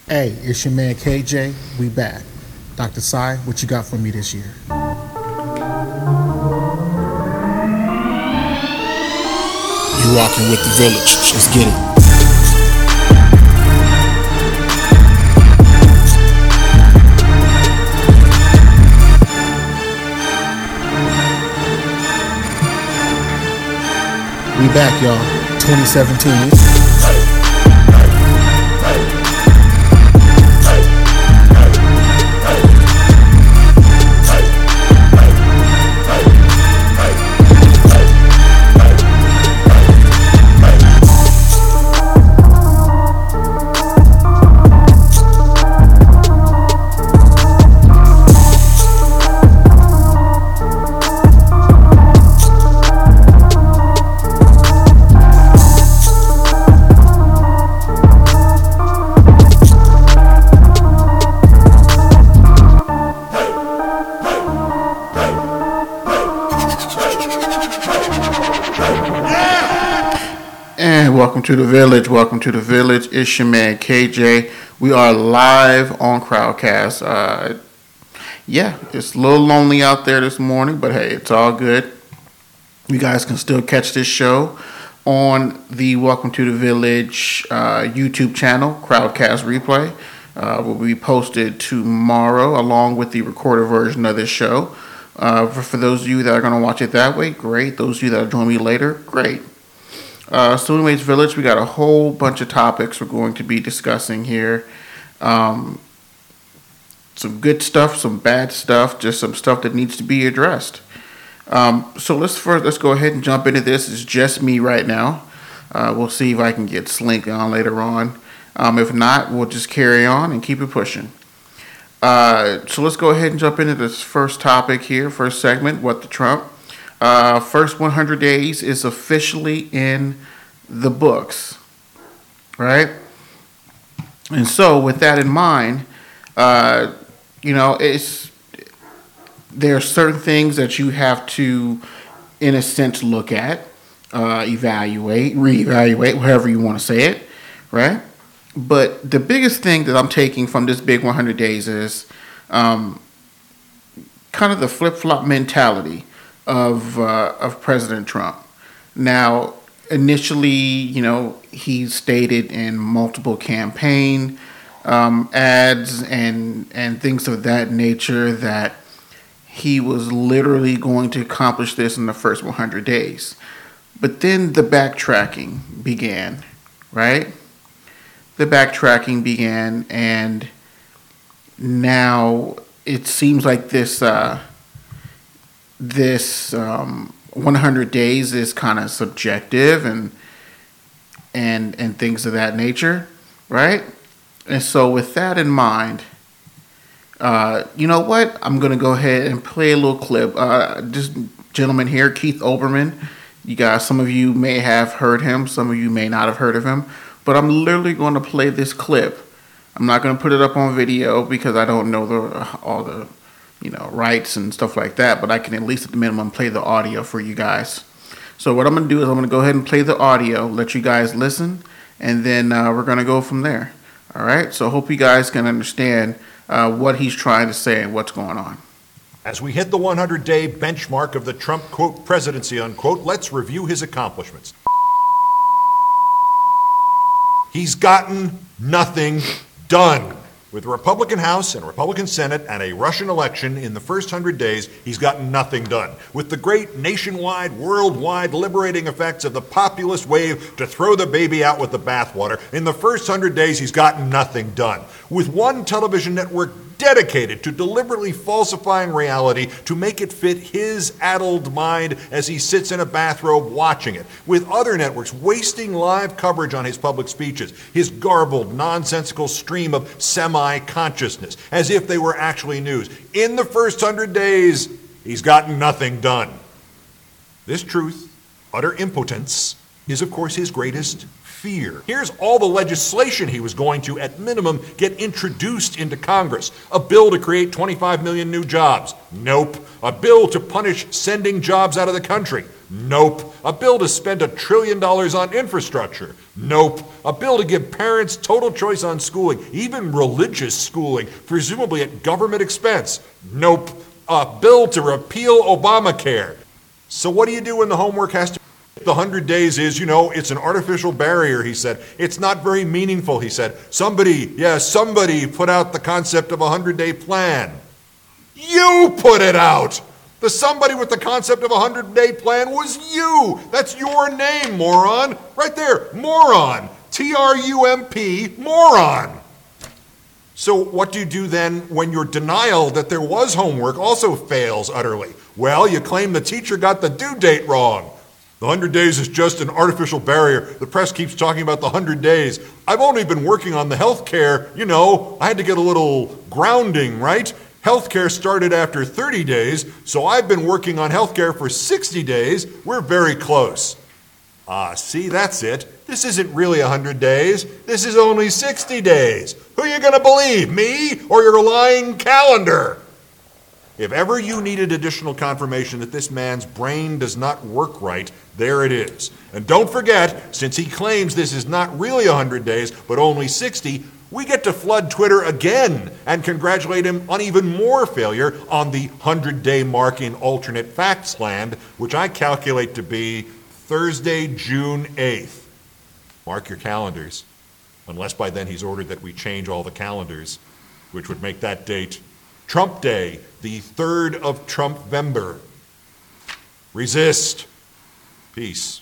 Hey, it's your man KJ. We back. Dr. Sai, what you got for me this year? You rocking with the village. Let's get it. We back, y'all. 2017. And welcome to the village. Welcome to the village. It's your man KJ. We are live on Crowdcast. Yeah, it's a little lonely out there this morning, but hey, it's all good. You guys can still catch this show on the Welcome to the Village YouTube channel, Crowdcast Replay. Will be posted tomorrow along with the recorded version of this show. For those of you that are going to watch it that way, great. Those of you that are joining me later, great. So anyways, Village, we got a whole bunch of topics we're going to be discussing here. Some good stuff, some bad stuff, just some stuff that needs to be addressed. So let's go ahead and jump into this. It's just me right now. We'll see if I can get Slink on later on. If not, we'll just carry on and keep it pushing. So let's go ahead and jump into this first topic here, first segment, What the Trump. First 100 days is officially in the books, right? And so with that in mind, there are certain things that you have to, in a sense, look at, evaluate, reevaluate, however you want to say it, right? But the biggest thing that I'm taking from this big 100 days is kind of the flip-flop mentality of President Trump. Now, initially, he stated in multiple campaign ads and things of that nature that he was literally going to accomplish this in the first 100 days. But then the backtracking began, right? The backtracking began, and now it seems like this 100 days is kind of subjective and things of that nature, right? And so with that in mind, you know what? I'm going to go ahead and play a little clip. This gentleman here, Keith Olbermann, you guys, some of you may have heard him, some of you may not have heard of him, but I'm literally going to play this clip. I'm not going to put it up on video because I don't know all the rights and stuff like that, but I can at least at the minimum play the audio for you guys. So what I'm going to do is I'm going to go ahead and play the audio, let you guys listen, and then we're going to go from there. All right? So I hope you guys can understand what he's trying to say and what's going on. As we hit the 100-day benchmark of the Trump, quote, presidency, unquote, let's review his accomplishments. He's gotten nothing done. With a Republican House and a Republican Senate and a Russian election in the first 100 days, he's gotten nothing done. With the great nationwide, worldwide liberating effects of the populist wave to throw the baby out with the bathwater, in the first 100 days, he's gotten nothing done. With one television network dedicated to deliberately falsifying reality to make it fit his addled mind as he sits in a bathrobe watching it. With other networks wasting live coverage on his public speeches, his garbled, nonsensical stream of semi-consciousness, as if they were actually news. In the first 100 days, he's gotten nothing done. This truth, utter impotence, is of course his greatest fear. Here's all the legislation he was going to, at minimum, get introduced into Congress. A bill to create 25 million new jobs. Nope. A bill to punish sending jobs out of the country. Nope. A bill to spend $1 trillion on infrastructure. Nope. A bill to give parents total choice on schooling, even religious schooling, presumably at government expense. Nope. A bill to repeal Obamacare. So what do you do when the homework has to the 100 days is, it's an artificial barrier, he said. It's not very meaningful, he said. Somebody put out the concept of a 100-day plan. You put it out! The somebody with the concept of a 100-day plan was you! That's your name, moron! Right there, moron! T-R-U-M-P, moron! So what do you do then when your denial that there was homework also fails utterly? Well, you claim the teacher got the due date wrong. The 100 days is just an artificial barrier. The press keeps talking about the 100 days. I've only been working on the health care. I had to get a little grounding, right? Healthcare started after 30 days, so I've been working on healthcare for 60 days. We're very close. See, that's it. This isn't really 100 days. This is only 60 days. Who are you going to believe, me or your lying calendar? If ever you needed additional confirmation that this man's brain does not work right, there it is. And don't forget, since he claims this is not really 100 days, but only 60, we get to flood Twitter again and congratulate him on even more failure on the 100-day mark in alternate facts land, which I calculate to be Thursday, June 8th. Mark your calendars, unless by then he's ordered that we change all the calendars, which would make that date Trump Day, the 3rd of Trumpvember. Resist. Peace.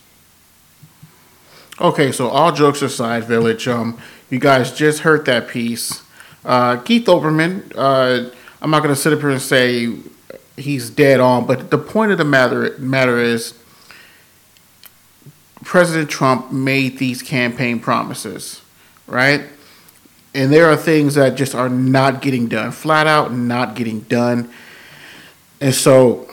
Okay, so all jokes aside, Village, you guys just heard that piece. Keith Olbermann, I'm not going to sit up here and say he's dead on, but the point of the matter is President Trump made these campaign promises, right? And there are things that just are not getting done, flat out not getting done. And so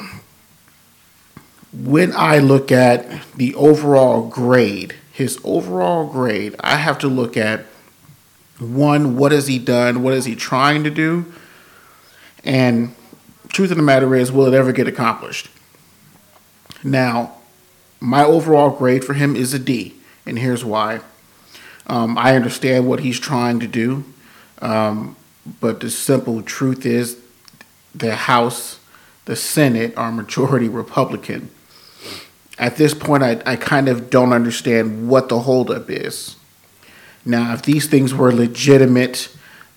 when I look at the overall grade, his overall grade, I have to look at, one, what has he done? What is he trying to do? And truth of the matter is, will it ever get accomplished? Now, my overall grade for him is a D, and here's why. I understand what he's trying to do, but the simple truth is the House, the Senate are majority Republican. At this point, I kind of don't understand what the holdup is. Now, if these things were legitimate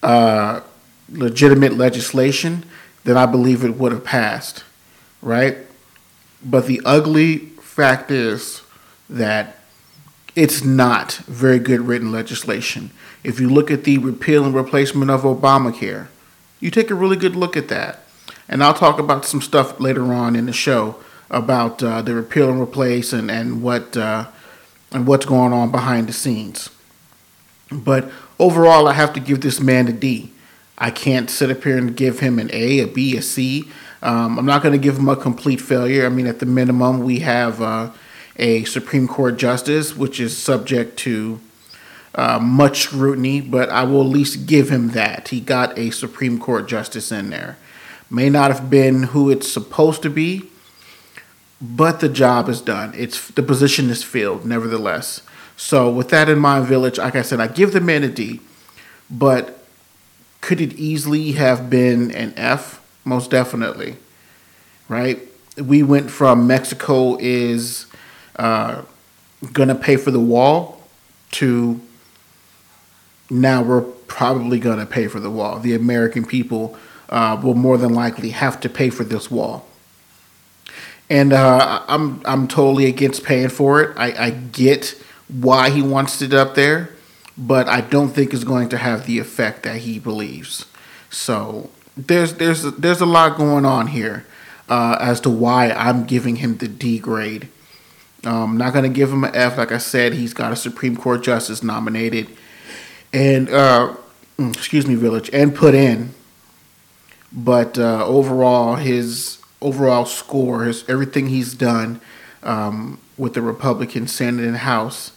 legislation, then I believe it would have passed, right? But the ugly fact is that it's not very good written legislation. If you look at the repeal and replacement of Obamacare, you take a really good look at that. And I'll talk about some stuff later on in the show about the repeal and replace and what's going on behind the scenes. But overall, I have to give this man a D. I can't sit up here and give him an A, a B, a C. I'm not going to give him a complete failure. I mean, at the minimum, we have a Supreme Court justice, which is subject to much scrutiny, but I will at least give him that. He got a Supreme Court justice in there. May not have been who it's supposed to be, but the job is done. The position is filled, nevertheless. So with that in mind, Village, like I said, I give the man a D, but could it easily have been an F? Most definitely, right? We went from Mexico is going to pay for the wall to now we're probably going to pay for the wall. The American people will more than likely have to pay for this wall. And I'm totally against paying for it. I get why he wants it up there, but I don't think it's going to have the effect that he believes. So there's a lot going on here as to why I'm giving him the D grade. I'm not going to give him an F. Like I said, he's got a Supreme Court justice nominated and, Village, and put in. But overall, his overall score, everything he's done with the Republican Senate and House,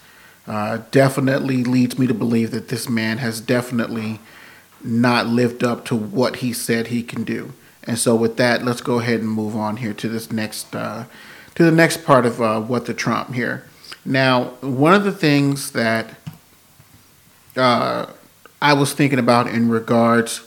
definitely leads me to believe that this man has definitely not lived up to what he said he can do. And so, with that, let's go ahead and move on here to this next to the next part of what the Trump here. Now, one of the things that I was thinking about in regards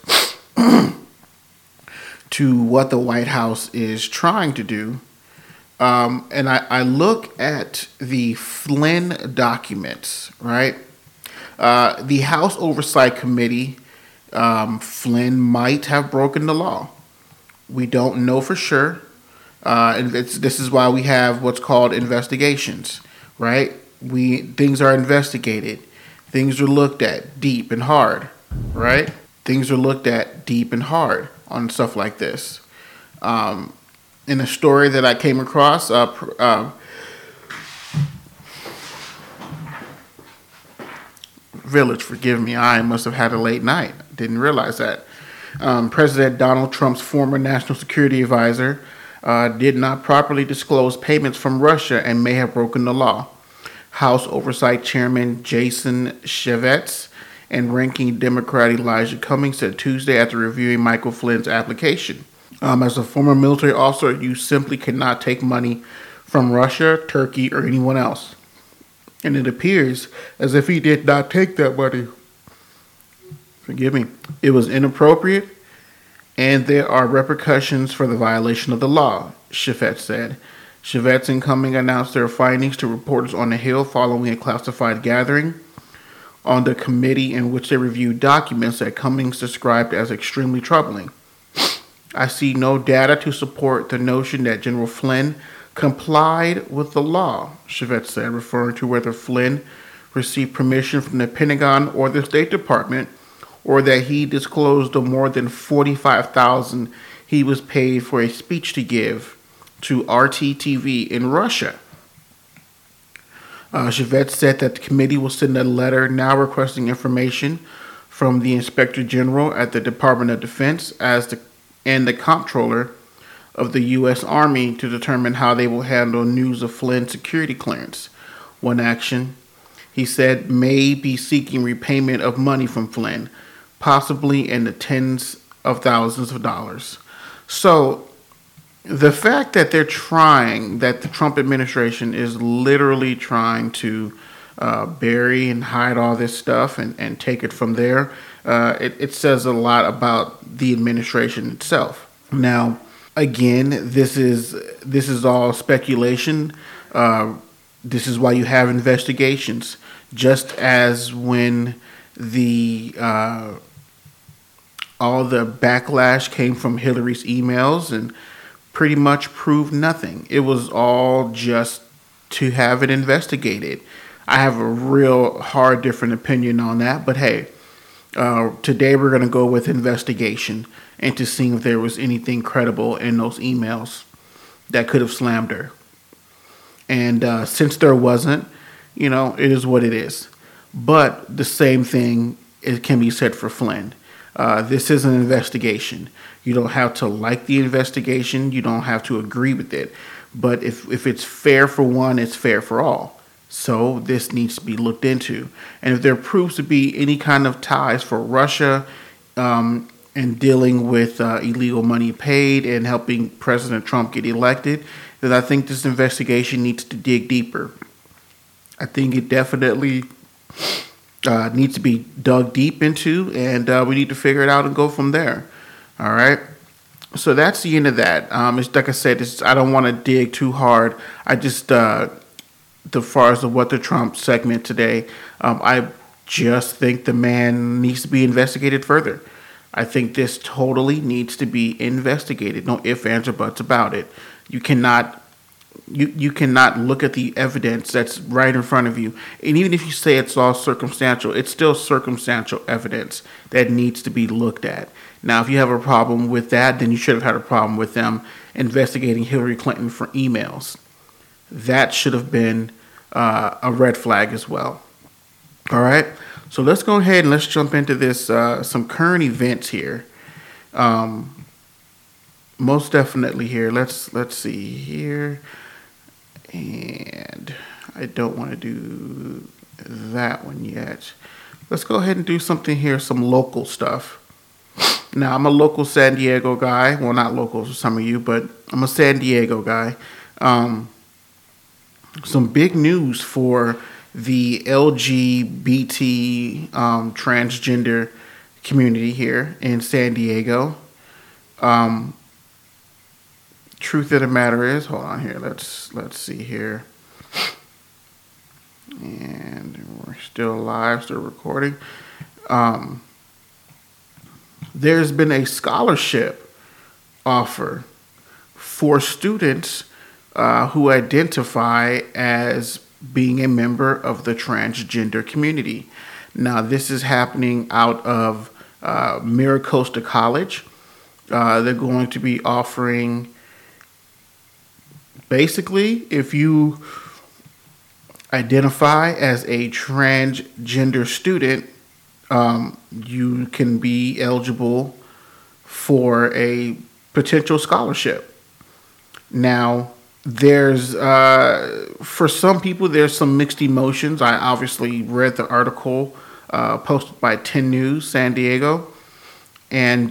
to what the White House is trying to do, and I look at the Flynn documents, right? The House Oversight Committee, Flynn might have broken the law. We don't know for sure. And this is why we have what's called investigations, right? Things are investigated. Things are looked at deep and hard, right? Things are looked at deep and hard on stuff like this. In a story that I came across, Village, forgive me, I must have had a late night. Didn't realize that. President Donald Trump's former national security advisor did not properly disclose payments from Russia and may have broken the law. House Oversight Chairman Jason Chaffetz and Ranking Democrat Elijah Cummings said Tuesday after reviewing Michael Flynn's application. As a former military officer, you simply cannot take money from Russia, Turkey, or anyone else. And it appears as if he did not take that money. Forgive me. It was inappropriate, and there are repercussions for the violation of the law, Chaffetz said. Chaffetz and Cummings announced their findings to reporters on the Hill following a classified gathering on the committee in which they reviewed documents that Cummings described as extremely troubling. I see no data to support the notion that General Flynn complied with the law, Chaffetz said, referring to whether Flynn received permission from the Pentagon or the State Department, or that he disclosed the more than $45,000 he was paid for a speech to give to RT-TV in Russia. Chaffetz said that the committee will send a letter now requesting information from the Inspector General at the Department of Defense and the Comptroller of the U.S. Army to determine how they will handle news of Flynn's security clearance. One action, he said, may be seeking repayment of money from Flynn, possibly in the tens of thousands of dollars. So the fact that that the Trump administration is literally trying to bury and hide all this stuff and take it from there, it says a lot about the administration itself. Now, again, this is all speculation. This is why you have investigations. Just as when all the backlash came from Hillary's emails and pretty much proved nothing. It was all just to have it investigated. I have a real hard different opinion on that, but hey, today we're going to go with investigation and to see if there was anything credible in those emails that could have slammed her. And since there wasn't, it is what it is. But the same thing can be said for Flynn. This is an investigation. You don't have to like the investigation. You don't have to agree with it. But if it's fair for one, it's fair for all. So this needs to be looked into. And if there proves to be any kind of ties for Russia and dealing with illegal money paid and helping President Trump get elected, then I think this investigation needs to dig deeper. I think it definitely needs to be dug deep into, and we need to figure it out and go from there. All right. So that's the end of that. It's like I said, I don't want to dig too hard. I just, as far as what the Trump segment today, I just think the man needs to be investigated further. I think this totally needs to be investigated. No ifs, ands, or buts about it. You cannot look at the evidence that's right in front of you. And even if you say it's all circumstantial, it's still circumstantial evidence that needs to be looked at. Now, if you have a problem with that, then you should have had a problem with them investigating Hillary Clinton for emails. That should have been a red flag as well. All right. So let's go ahead and let's jump into this, some current events here. Most definitely here. Let's see here. And I don't want to do that one yet. Let's go ahead and do something here, some local stuff. Now, I'm a local San Diego guy. Well, not local to some of you, but I'm a San Diego guy. Some big news for the LGBT transgender community here in San Diego. Truth of the matter is, hold on here. Let's see here. And we're still live, still recording. There's been a scholarship offer for students who identify as being a member of the transgender community. Now, this is happening out of MiraCosta College. They're going to be offering, basically, if you identify as a transgender student, you can be eligible for a potential scholarship. Now, there's for some people, there's some mixed emotions. I obviously read the article posted by 10 News San Diego, and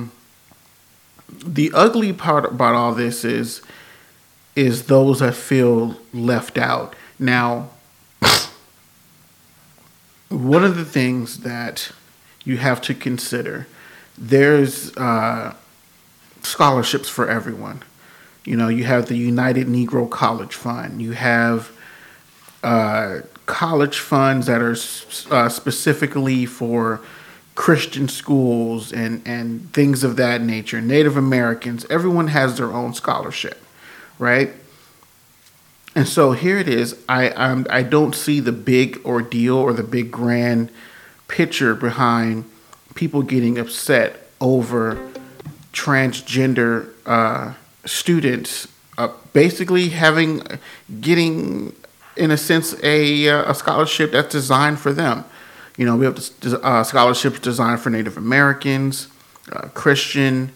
the ugly part about all this is those that feel left out. Now, one of the things that you have to consider, there's scholarships for everyone. You know, you have the United Negro College Fund. You have college funds that are specifically for Christian schools and things of that nature. Native Americans, everyone has their own scholarship, right? And so here it is. I don't see the big ordeal or the big grand picture behind people getting upset over transgender students basically getting, in a sense, a scholarship that's designed for them. You know, we have scholarships designed for Native Americans, Christian,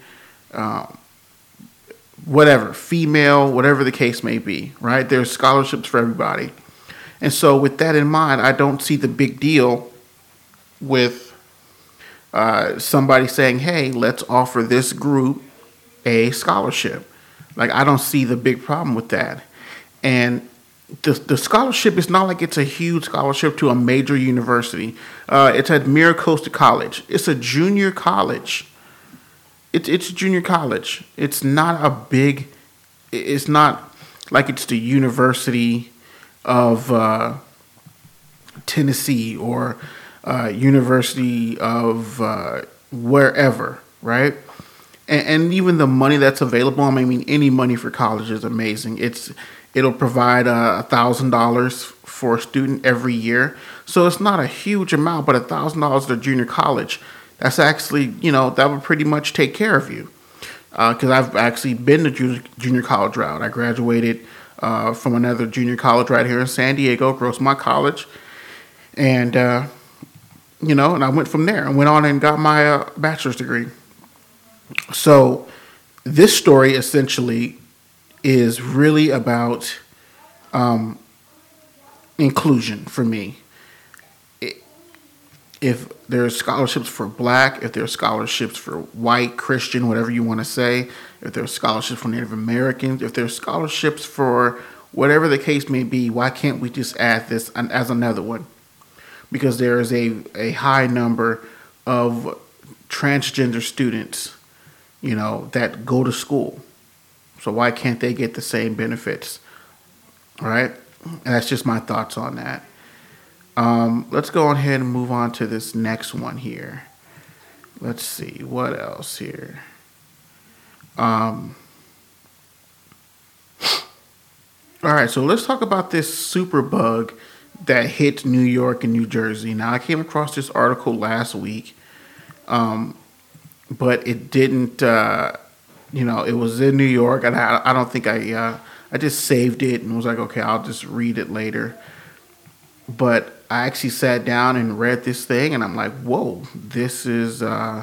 whatever, female, whatever the case may be, right? There's scholarships for everybody. And so with that in mind, I don't see the big deal with somebody saying, hey, let's offer this group a scholarship. Like, I don't see the big problem with that. And the scholarship is not like it's a huge scholarship to a major university. It's at MiraCosta College. It's a junior college. It's a junior college. It's not a big. It's not like it's the University of Tennessee or University of wherever, right? And even the money that's available. I mean, any money for college is amazing. It'll provide $1,000 for a student every year. So it's not a huge amount, but $1,000 at junior college, that's actually, that would pretty much take care of you. Because I've actually been the junior college route. I graduated from another junior college right here in San Diego, Grossmont College. And, and I went from there. I went on and got my bachelor's degree. So this story essentially is really about inclusion for me. If there's scholarships for Black, if there's scholarships for white, Christian, whatever you want to say, if there's scholarships for Native Americans, if there's scholarships for whatever the case may be, why can't we just add this as another one? Because there is a high number of transgender students, that go to school. So why can't they get the same benefits? All right? And that's just my thoughts on that. Let's go ahead and move on to this next one here. Let's see, what else here? All right, so let's talk about this super bug that hit New York and New Jersey. Now, I came across this article last week, but it didn't, it was in New York, and I don't think I just saved it and was like, okay, I'll just read it later. But I actually sat down and read this thing, and I'm like, whoa, this is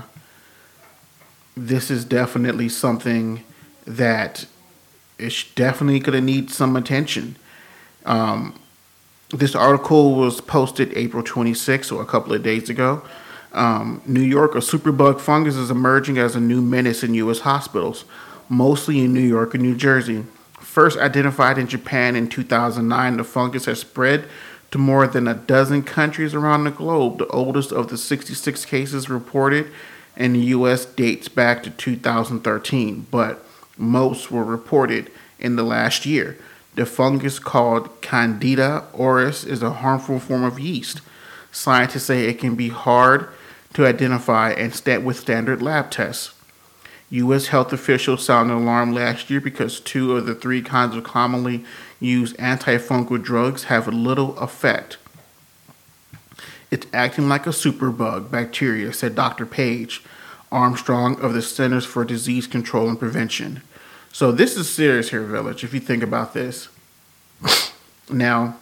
definitely something that is definitely going to need some attention. This article was posted April 26th, so a couple of days ago. New York, a superbug fungus is emerging as a new menace in U.S. hospitals, mostly in New York and New Jersey. First identified in Japan in 2009, the fungus has spread to more than a dozen countries around the globe. The oldest of the 66 cases reported in the U.S. dates back to 2013, but most were reported in the last year. The fungus called Candida auris is a harmful form of yeast. Scientists say it can be hard to identify and with standard lab tests. U.S. health officials sounded alarm last year because 2 of the 3 kinds of commonly used antifungal drugs have little effect. It's acting like a superbug bacteria, said Dr. Paige Armstrong of the Centers for Disease Control and Prevention. So this is serious here, Village, if you think about this. Now,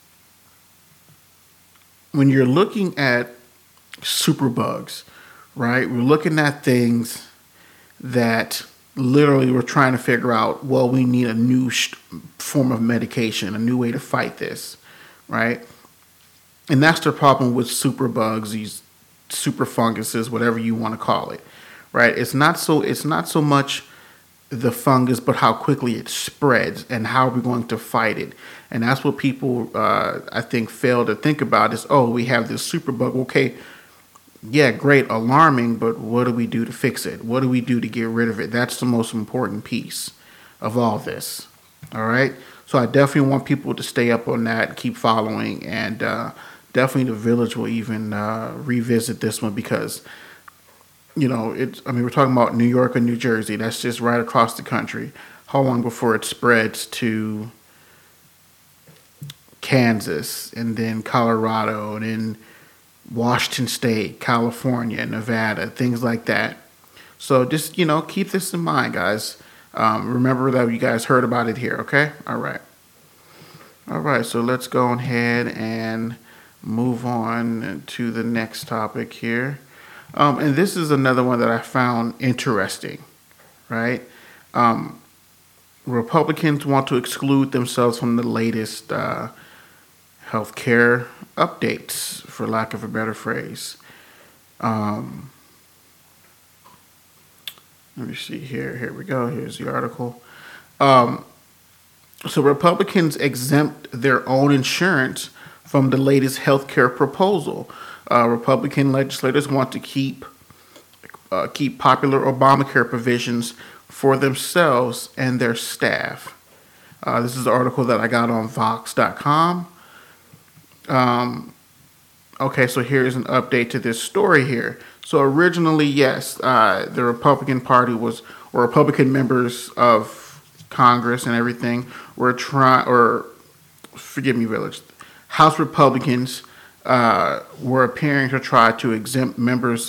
when you're looking at superbugs, right, we're looking at things that literally we're trying to figure out, well, we need a new form of medication, a new way to fight this, right? And that's the problem with superbugs, these super funguses, whatever you want to call it, right? It's not so much the fungus, but how quickly it spreads and how we're going to fight it. And that's what people, I think, fail to think about is, oh, we have this superbug. Okay, yeah, great, alarming, but what do we do to fix it? What do we do to get rid of it? That's the most important piece of all this, all right? So I definitely want people to stay up on that, keep following, and definitely the Village will even revisit this one because, you know, we're talking about New York and New Jersey. That's just right across the country. How long before it spreads to Kansas and then Colorado and then Washington State, California, Nevada, things like that. So just, keep this in mind, guys. Remember that you guys heard about it here, okay? All right. So let's go ahead and move on to the next topic here. And this is another one that I found interesting, right? Republicans want to exclude themselves from the latest healthcare updates, for lack of a better phrase. Let me see here. Here we go. Here's the article. So Republicans exempt their own insurance from the latest healthcare proposal. Republican legislators want to keep popular Obamacare provisions for themselves and their staff. This is an article that I got on Vox.com. Okay, so here's an update to this story here. So originally, yes, the Republican Party or Republican members of Congress and everything were Village, House Republicans were appearing to try to exempt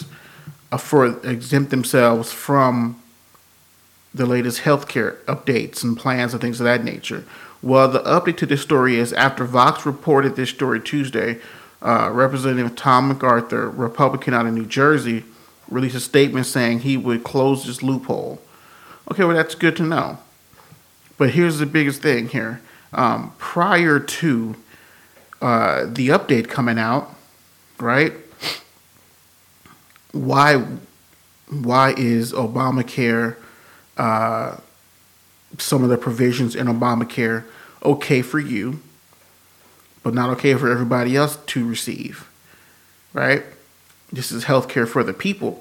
themselves from the latest healthcare updates and plans and things of that nature. Well, the update to this story is after Vox reported this story Tuesday, Representative Tom MacArthur, Republican out of New Jersey, released a statement saying he would close this loophole. Okay, well, that's good to know. But here's the biggest thing here. Prior to the update coming out, right? Why is Obamacare, some of the provisions in Obamacare okay for you, but not okay for everybody else to receive, right? This is healthcare for the people.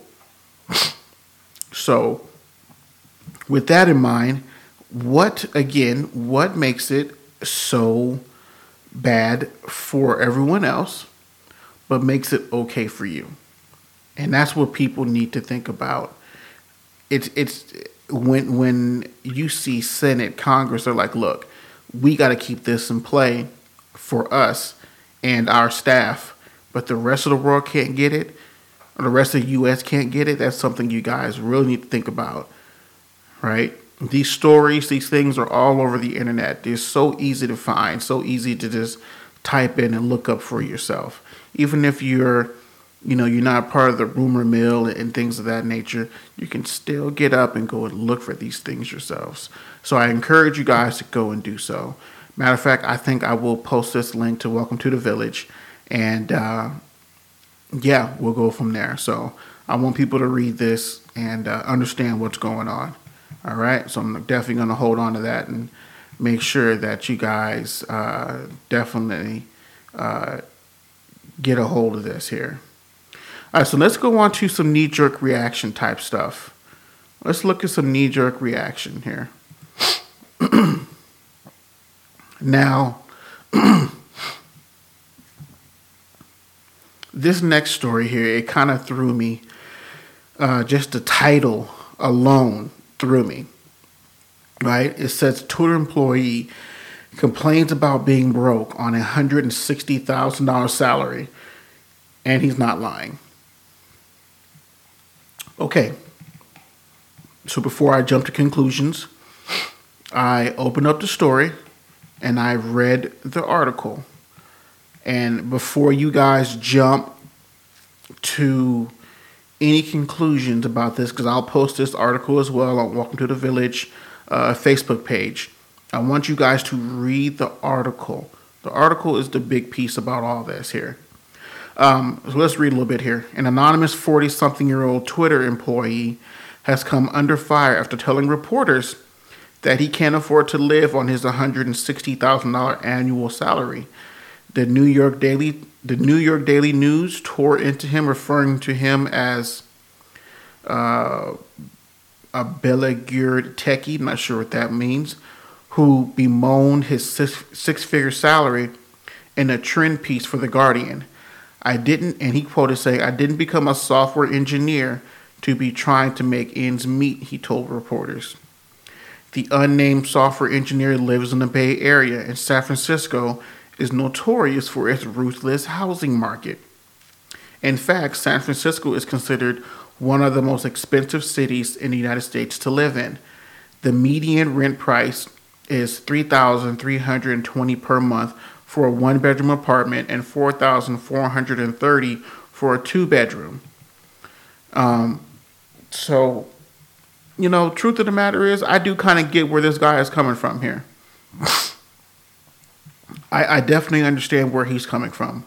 So with that in mind, what makes it so bad for everyone else, but makes it okay for you? And that's what people need to think about. It's when you see Senate, Congress, they're like, look, we got to keep this in play for us and our staff, but the rest of the world can't get it, or the rest of the U.S. can't get it. That's something you guys really need to think about, right? These stories, these things are all over the internet. They're so easy to find, so easy to just type in and look up for yourself. Even if you're not part of the rumor mill and things of that nature, you can still get up and go and look for these things yourselves. So I encourage you guys to go and do so. Matter of fact, I think I will post this link to Welcome to the Village, and yeah, we'll go from there. So I want people to read this and understand what's going on. All right, so I'm definitely going to hold on to that and make sure that you guys definitely get a hold of this here. All right, so let's go on to some knee-jerk reaction type stuff. Let's look at some knee-jerk reaction here. Now, this next story here, it kind of threw me. Just the title alone threw me. Right? It says Twitter employee complains about being broke on a $160,000 salary, and he's not lying. Okay. So before I jump to conclusions, I opened up the story and I read the article. And before you guys jump to any conclusions about this, because I'll post this article as well on Welcome to the Village Facebook page, I want you guys to read the article. The article is the big piece about all this here. So let's read a little bit here. An anonymous 40-something-year-old Twitter employee has come under fire after telling reporters that he can't afford to live on his $160,000 annual salary. The New York Daily News tore into him, referring to him as a beleaguered techie, not sure what that means, who bemoaned his six-figure salary in a trend piece for The Guardian. And he quoted saying, "I didn't become a software engineer to be trying to make ends meet," he told reporters. The unnamed software engineer lives in the Bay Area, and San Francisco is notorious for its ruthless housing market. In fact, San Francisco is considered one of the most expensive cities in the United States to live in. The median rent price is $3,320 per month for a one-bedroom apartment and $4,430 for a two-bedroom. So, truth of the matter is, I do kind of get where this guy is coming from here. I definitely understand where he's coming from.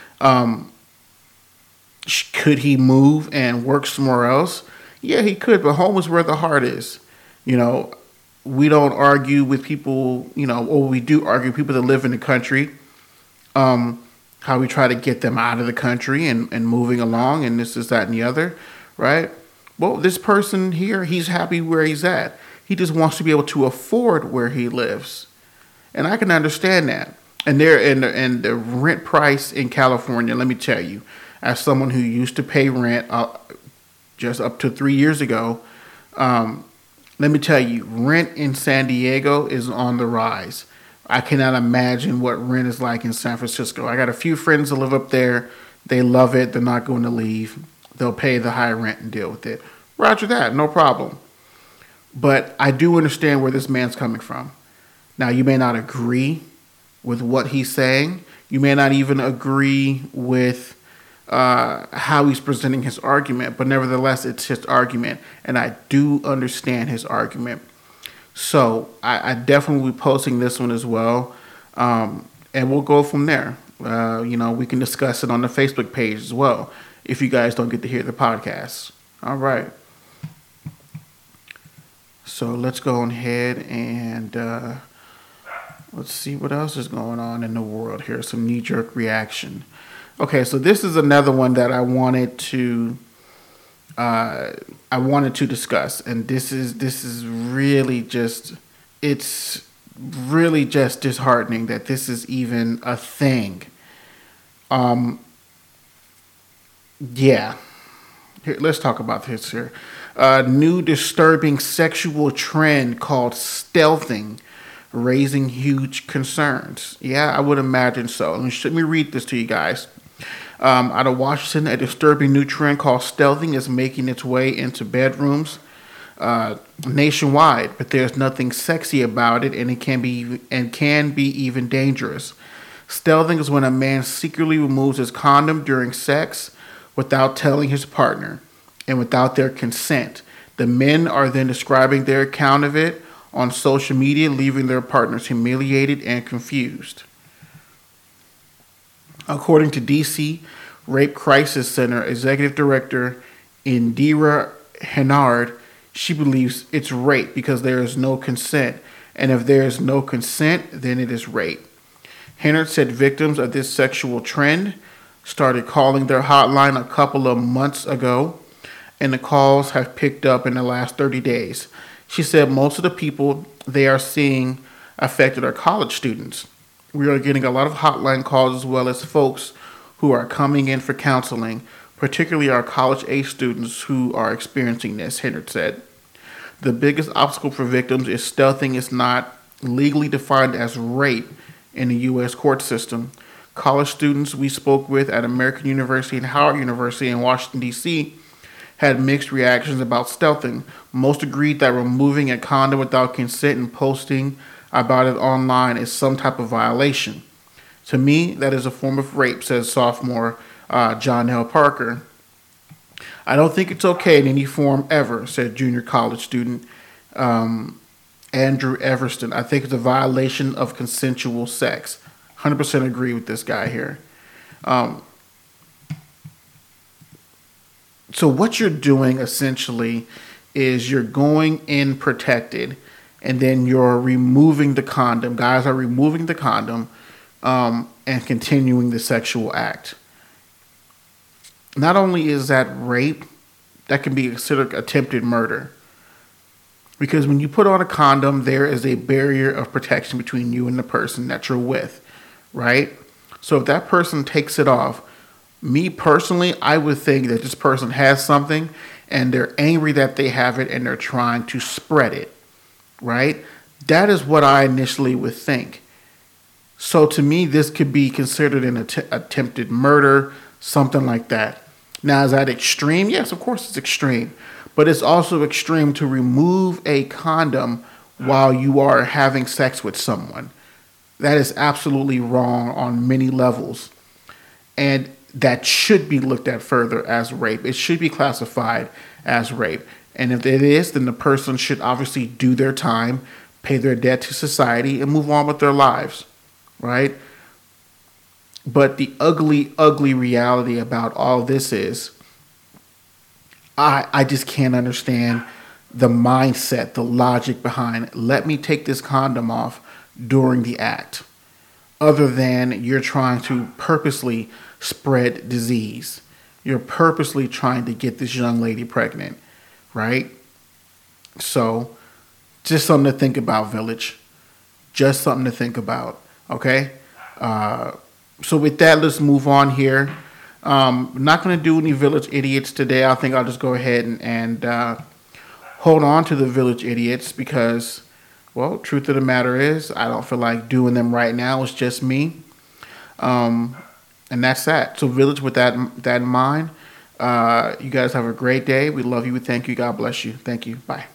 Could he move and work somewhere else? Yeah, he could, but home is where the heart is. We don't argue with people, or we do argue with people that live in the country, how we try to get them out of the country and moving along and this, that, and the other, right? Well, this person here, he's happy where he's at. He just wants to be able to afford where he lives. And I can understand that. And the rent price in California, let me tell you, as someone who used to pay rent just up to 3 years ago, let me tell you, rent in San Diego is on the rise. I cannot imagine what rent is like in San Francisco. I got a few friends that live up there. They love it. They're not going to leave. They'll pay the high rent and deal with it. Roger that, no problem. But I do understand where this man's coming from. Now, you may not agree with what he's saying. You may not even agree with how he's presenting his argument, but nevertheless, it's his argument, and I do understand his argument. So I definitely will be posting this one as well, and we'll go from there. We can discuss it on the Facebook page as well if you guys don't get to hear the podcast. All right. So let's go ahead and let's see what else is going on in the world here. Some knee-jerk reaction. Okay, so this is another one that I wanted to discuss, and this is really just, it's really just disheartening that this is even a thing. Yeah. Here, let's talk about this here. New disturbing sexual trend called stealthing, raising huge concerns. Yeah, I would imagine so. Let me read this to you guys. Out of Washington, a disturbing new trend called stealthing is making its way into bedrooms nationwide, but there's nothing sexy about it, and it can be even dangerous. Stealthing is when a man secretly removes his condom during sex without telling his partner and without their consent. The men are then describing their account of it on social media, leaving their partners humiliated and confused. According to DC Rape Crisis Center Executive Director Indira Hennard, she believes it's rape because there is no consent, and if there is no consent, then it is rape. Hennard said victims of this sexual trend started calling their hotline a couple of months ago, and the calls have picked up in the last 30 days. She said most of the people they are seeing affected are college students. We are getting a lot of hotline calls as well as folks who are coming in for counseling, particularly our college-age students who are experiencing this, Hennard said. The biggest obstacle for victims is stealthing is not legally defined as rape in the U.S. court system. College students we spoke with at American University and Howard University in Washington, D.C. had mixed reactions about stealthing. Most agreed that removing a condom without consent and posting about it online is some type of violation. To me, that is a form of rape, says sophomore John L. Parker. I don't think it's okay in any form ever, said junior college student Andrew Everston. I think it's a violation of consensual sex. 100% agree with this guy here. So what you're doing essentially is you're going in protected, and then you're removing the condom. Guys are removing the condom and continuing the sexual act. Not only is that rape, that can be considered attempted murder. Because when you put on a condom, there is a barrier of protection between you and the person that you're with, right? So if that person takes it off, me personally, I would think that this person has something and they're angry that they have it and they're trying to spread it, right? That is what I initially would think. So to me, this could be considered an attempted murder, something like that. Now, is that extreme? Yes, of course it's extreme. But it's also extreme to remove a condom while you are having sex with someone. That is absolutely wrong on many levels. And that should be looked at further as rape. It should be classified as rape. And if it is, then the person should obviously do their time, pay their debt to society, and move on with their lives, right? But the ugly, ugly reality about all this is I just can't understand the mindset, the logic behind let me take this condom off during the act, other than you're trying to purposely spread disease. You're purposely trying to get this young lady pregnant, right? So just something to think about, Village. Just something to think about, okay? So with that, let's move on here. Not going to do any Village Idiots today. I think I'll just go ahead and hold on to the Village Idiots because, well, truth of the matter is I don't feel like doing them right now. It's just me. And that's that. So Village, with that in mind, you guys have a great day. We love you. We thank you. God bless you. Thank you. Bye.